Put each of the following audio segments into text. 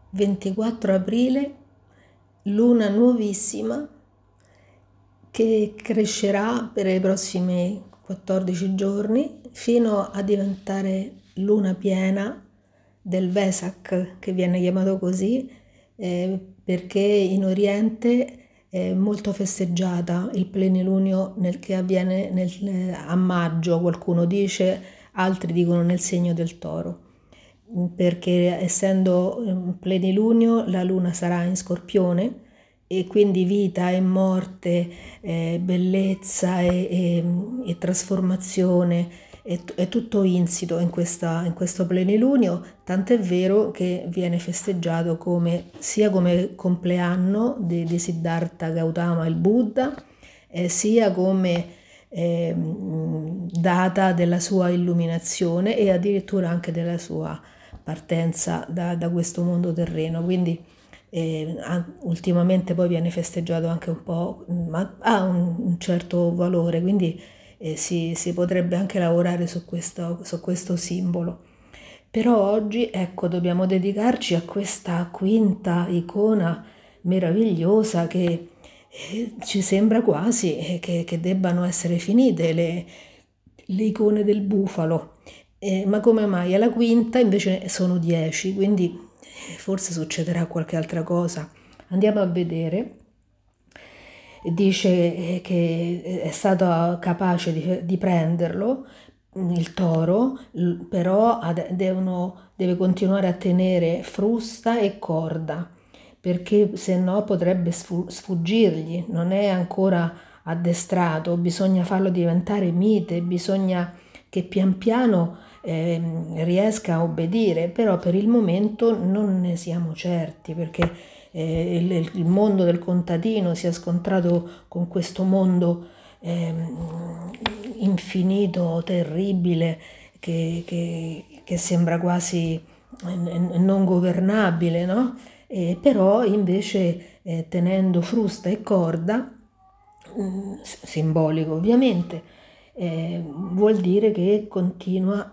24 aprile, luna nuovissima che crescerà per i prossimi 14 giorni fino a diventare luna piena del Vesak, che viene chiamato così perché in Oriente è molto festeggiata il plenilunio che avviene a maggio, qualcuno dice, altri dicono nel segno del toro, perché essendo un plenilunio la luna sarà in Scorpione e quindi vita e morte, bellezza e trasformazione, è tutto insito in questo plenilunio, tant'è vero che viene festeggiato sia come compleanno di Siddhartha Gautama, il Buddha, sia come data della sua illuminazione e addirittura anche della sua partenza da questo mondo terreno. Quindi ultimamente poi viene festeggiato anche un po', ma ha un certo valore, quindi si potrebbe anche lavorare su questo simbolo. Però oggi, ecco, dobbiamo dedicarci a questa quinta icona meravigliosa che ci sembra quasi che debbano essere finite le icone del bufalo. Ma come mai? Alla quinta invece sono 10, quindi forse succederà qualche altra cosa. Andiamo a vedere. Dice che è stato capace di prenderlo, il toro, però deve continuare a tenere frusta e corda, perché se no potrebbe sfuggirgli, non è ancora addestrato, bisogna farlo diventare mite, bisogna che pian piano riesca a obbedire, però per il momento non ne siamo certi, perché il mondo del contadino si è scontrato con questo mondo infinito, terribile, che sembra quasi non governabile, no? Però invece tenendo frusta e corda, simbolico ovviamente, vuol dire che continua,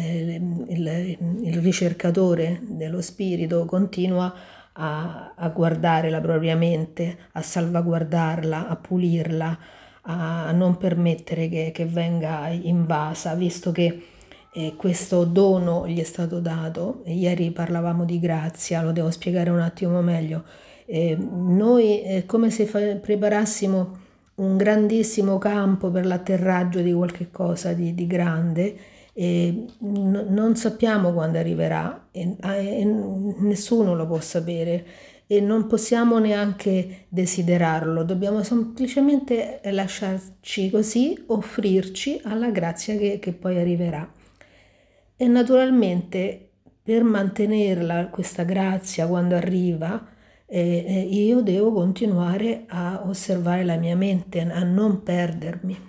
il ricercatore dello spirito continua a guardare la propria mente, a salvaguardarla, a pulirla, a non permettere che venga invasa, visto che questo dono gli è stato dato. Ieri parlavamo di grazia, lo devo spiegare un attimo meglio. Noi è come se preparassimo un grandissimo campo per l'atterraggio di qualche cosa di grande e non sappiamo quando arriverà e nessuno lo può sapere e non possiamo neanche desiderarlo, dobbiamo semplicemente lasciarci così, offrirci alla grazia che poi arriverà. E naturalmente per mantenerla questa grazia quando arriva, io devo continuare a osservare la mia mente, a non perdermi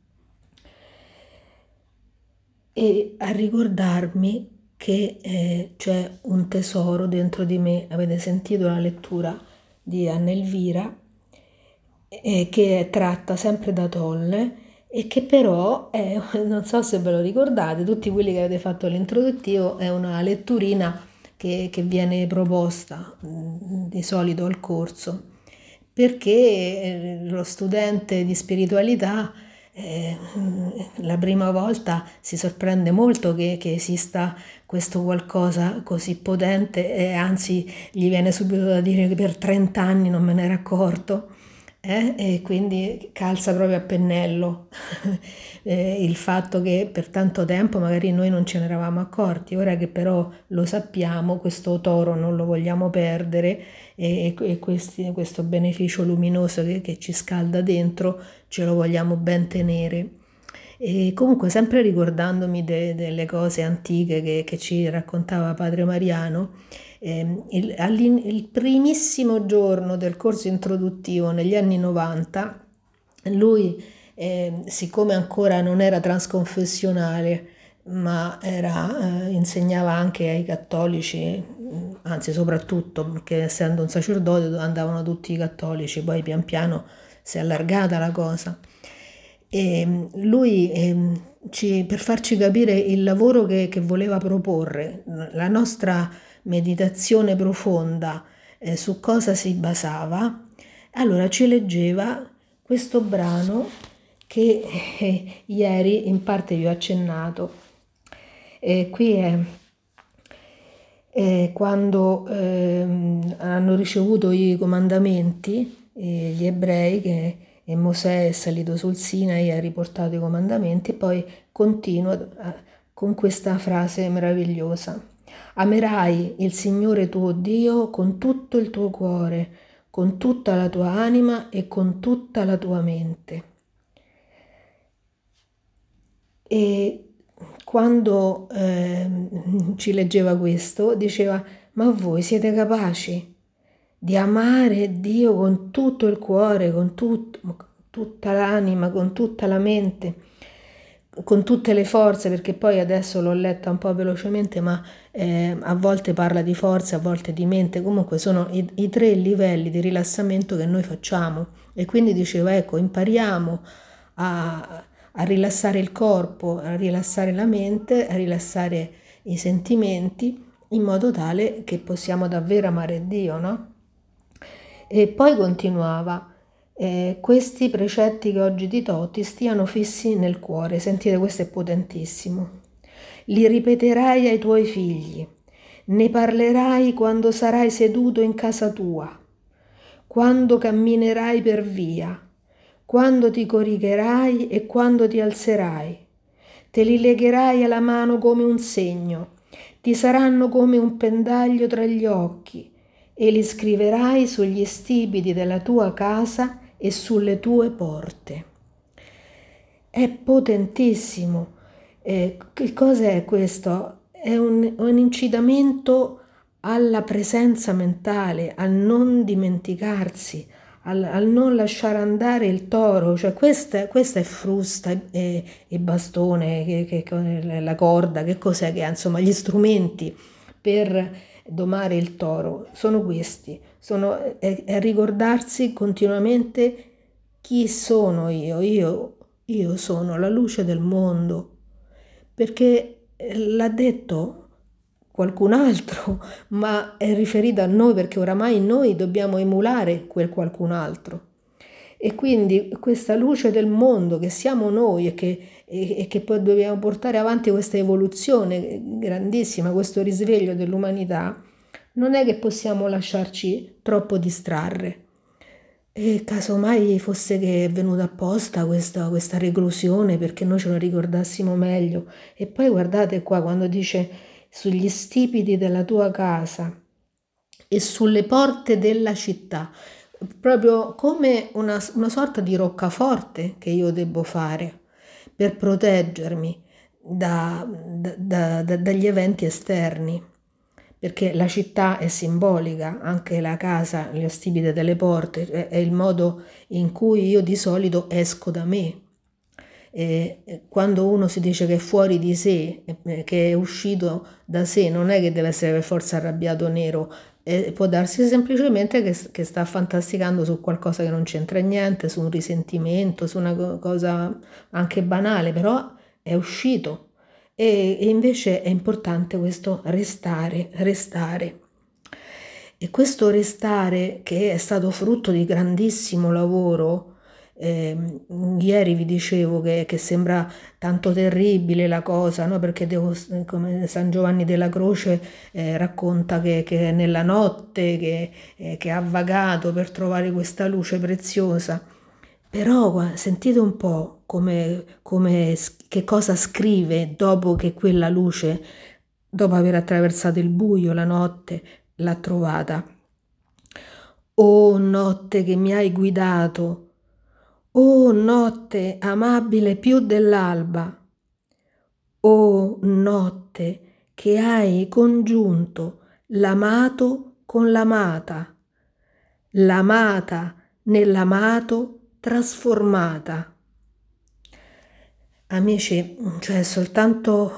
e a ricordarmi che c'è un tesoro dentro di me. Avete sentito la lettura di Anna Elvira, che è tratta sempre da Tolle e che però è, non so se ve lo ricordate, tutti quelli che avete fatto l'introduttivo, è una letturina che viene proposta di solito al corso, perché lo studente di spiritualità la prima volta si sorprende molto che esista questo qualcosa così potente e anzi gli viene subito da dire che per 30 anni non me ne ero accorto. E quindi calza proprio a pennello il fatto che per tanto tempo magari noi non ce ne eravamo accorti, ora che però lo sappiamo, questo toro non lo vogliamo perdere e questo beneficio luminoso che ci scalda dentro ce lo vogliamo ben tenere. E comunque sempre ricordandomi delle cose antiche che ci raccontava Padre Mariano, il primissimo giorno del corso introduttivo negli anni 90, lui, siccome ancora non era transconfessionale, ma insegnava anche ai cattolici, anzi soprattutto perché essendo un sacerdote andavano tutti i cattolici, poi pian piano si è allargata la cosa. E lui, per farci capire il lavoro che voleva proporre, la nostra meditazione profonda su cosa si basava, allora ci leggeva questo brano che ieri in parte vi ho accennato. Qui è quando hanno ricevuto i comandamenti, gli ebrei, e Mosè è salito sul Sinai e ha riportato i comandamenti, e poi continua con questa frase meravigliosa: amerai il Signore tuo Dio con tutto il tuo cuore, con tutta la tua anima e con tutta la tua mente. E quando ci leggeva questo, diceva: ma voi siete capaci di amare Dio con tutto il cuore, con tutta l'anima, con tutta la mente, con tutte le forze? Perché poi adesso l'ho letta un po' velocemente, ma a volte parla di forze, a volte di mente. Comunque sono i 3 livelli di rilassamento che noi facciamo. E quindi diceva, ecco, impariamo a rilassare il corpo, a rilassare la mente, a rilassare i sentimenti, in modo tale che possiamo davvero amare Dio, no? E poi continuava: questi precetti che oggi ti do ti stiano fissi nel cuore. Sentite, questo è potentissimo. Li ripeterai ai tuoi figli, ne parlerai quando sarai seduto in casa tua, quando camminerai per via, quando ti coricherai e quando ti alzerai. Te li legherai alla mano come un segno, ti saranno come un pendaglio tra gli occhi, e li scriverai sugli stipiti della tua casa e sulle tue porte. È potentissimo. Che cos'è questo? È un incitamento alla presenza mentale, al non dimenticarsi, al non lasciare andare il toro. Cioè questa è frusta e bastone, la corda, che cos'è che ha? Insomma, gli strumenti per domare il toro sono questi, è ricordarsi continuamente chi sono io. Io sono la luce del mondo, perché l'ha detto qualcun altro, ma è riferita a noi, perché oramai noi dobbiamo emulare quel qualcun altro. E quindi questa luce del mondo che siamo noi e che poi dobbiamo portare avanti questa evoluzione grandissima, questo risveglio dell'umanità, non è che possiamo lasciarci troppo distrarre. E casomai fosse che è venuta apposta questa reclusione perché noi ce lo ricordassimo meglio. E poi guardate qua quando dice sugli stipiti della tua casa e sulle porte della città, proprio come una sorta di roccaforte che io devo fare per proteggermi dagli eventi esterni, perché la città è simbolica, anche la casa, le stipite delle porte, è il modo in cui io di solito esco da me. Quando uno si dice che è fuori di sé, che è uscito da sé, non è che deve essere per forza arrabbiato nero, può darsi semplicemente che sta fantasticando su qualcosa che non c'entra niente, su un risentimento, su una cosa anche banale, però è uscito. E invece è importante questo restare. E questo restare, che è stato frutto di grandissimo lavoro, ieri vi dicevo che sembra tanto terribile la cosa, no? Perché come San Giovanni della Croce racconta che nella notte che ha vagato per trovare questa luce preziosa. Però sentite un po' che cosa scrive dopo che quella luce, dopo aver attraversato il buio, la notte, l'ha trovata. O notte che mi hai guidato, o notte amabile più dell'alba, o notte che hai congiunto l'amato con l'amata nell'amato trasformata. Amici, cioè soltanto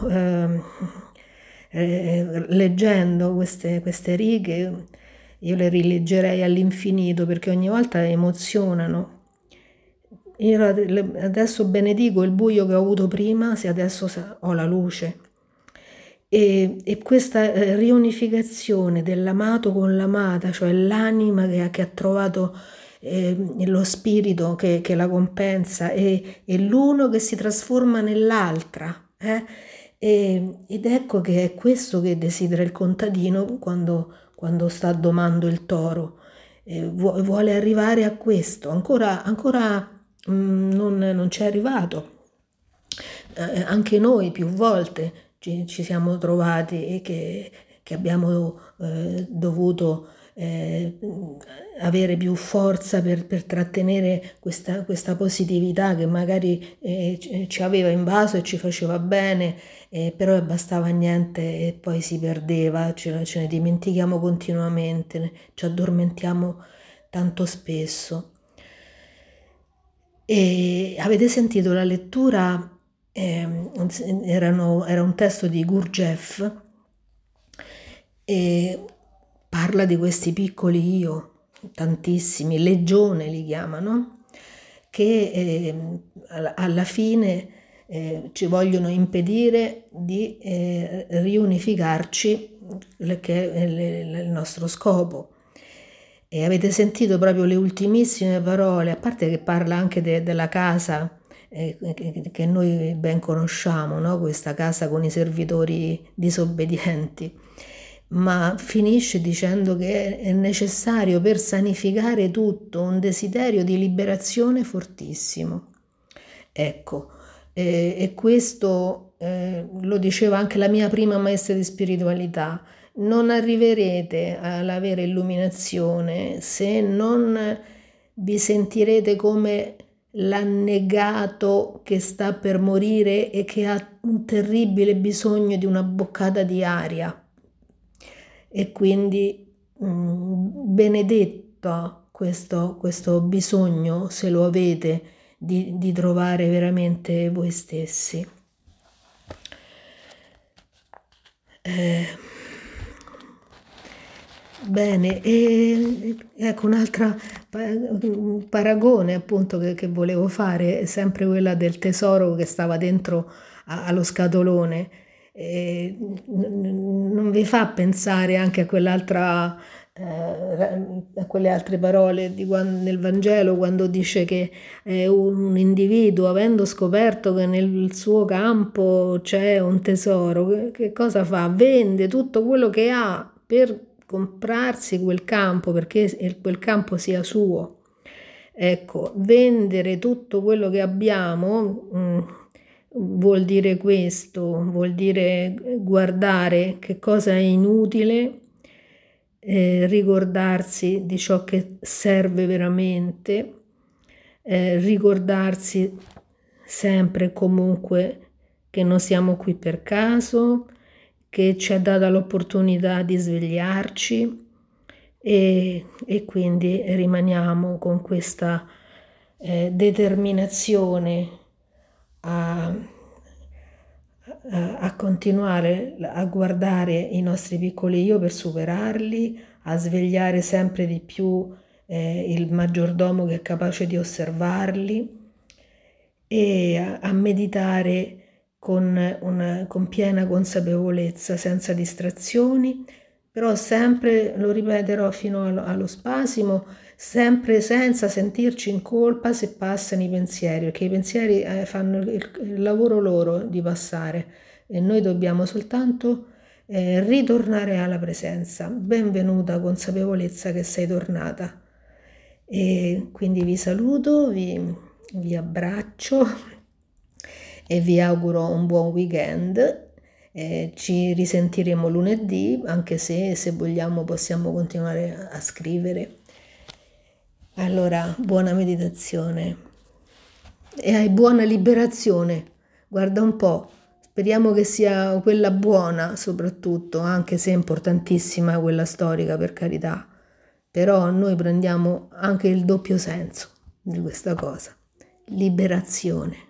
leggendo queste righe, io le rileggerei all'infinito perché ogni volta emozionano. Io adesso benedico il buio che ho avuto prima, se adesso ho la luce. E questa riunificazione dell'amato con l'amata, cioè l'anima che ha trovato lo spirito che la compensa e l'uno che si trasforma nell'altra. Ed ecco che è questo che desidera il contadino quando sta domando il toro. Vuole arrivare a questo, ancora non c'è arrivato. Anche noi più volte ci siamo trovati e che abbiamo dovuto avere più forza per trattenere questa positività che magari ci aveva invaso e ci faceva bene, però bastava niente e poi si perdeva, ce ne dimentichiamo continuamente, ci addormentiamo tanto spesso. E avete sentito la lettura? Era un testo di Gurdjieff e parla di questi piccoli io, tantissimi, legione li chiamano, che alla fine ci vogliono impedire di riunificarci, che è il nostro scopo. E avete sentito proprio le ultimissime parole, a parte che parla anche della casa che noi ben conosciamo, no? Questa casa con i servitori disobbedienti, ma finisce dicendo che è necessario per sanificare tutto un desiderio di liberazione fortissimo. Ecco, e questo lo diceva anche la mia prima maestra di spiritualità. Non arriverete all'avere illuminazione se non vi sentirete come l'annegato che sta per morire e che ha un terribile bisogno di una boccata di aria. E quindi benedetto questo bisogno, se lo avete, di trovare veramente voi stessi. Bene, e ecco un'altra paragone appunto che volevo fare, è sempre quella del tesoro che stava dentro allo scatolone. Non vi fa pensare anche a quell'altra, a quelle altre parole nel Vangelo quando dice che un individuo, avendo scoperto che nel suo campo c'è un tesoro, che cosa fa? Vende tutto quello che ha per comprarsi quel campo perché quel campo sia suo. Ecco, vendere tutto quello che abbiamo vuol dire questo, vuol dire guardare che cosa è inutile, ricordarsi di ciò che serve veramente, ricordarsi sempre e comunque che non siamo qui per caso, che ci è data l'opportunità di svegliarci e quindi rimaniamo con questa determinazione a continuare a guardare i nostri piccoli io per superarli, a svegliare sempre di più il maggiordomo che è capace di osservarli e a meditare con piena consapevolezza, senza distrazioni, però sempre, lo ripeterò fino allo spasimo, sempre senza sentirci in colpa se passano i pensieri, perché i pensieri fanno il lavoro loro di passare e noi dobbiamo soltanto ritornare alla presenza. Benvenuta consapevolezza che sei tornata. E quindi vi saluto, vi abbraccio e vi auguro un buon weekend. Ci risentiremo lunedì, anche se vogliamo possiamo continuare a scrivere. Allora, buona meditazione e buona liberazione. Guarda un po', speriamo che sia quella buona soprattutto, anche se è importantissima quella storica, per carità. Però noi prendiamo anche il doppio senso di questa cosa. Liberazione.